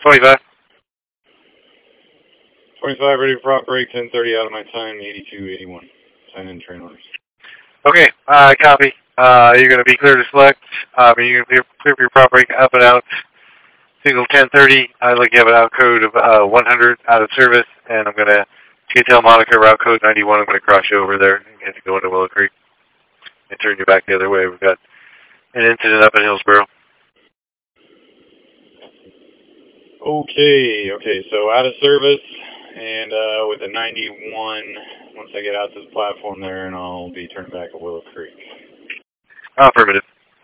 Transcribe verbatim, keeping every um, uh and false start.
twenty-five. twenty-five, ready for operate, ten thirty out of my time, eighty-two eighty-one. Sign in train orders. Okay, uh, copy. Uh, you're going to be clear to select. Um, you're going to be clear for your prop break up and out. Signal ten thirty. I'd like you have an out code of uh, one hundred out of service, and I'm going to tell Monica route code ninety-one. I'm going to cross you over there and get to go into Willow Creek and turn you back the other way. We've got an incident up in Hillsboro. Okay, okay, so out of service, and uh, with a ninety-one, once I get out to the platform there, and I'll be turned back at Willow Creek. Affirmative.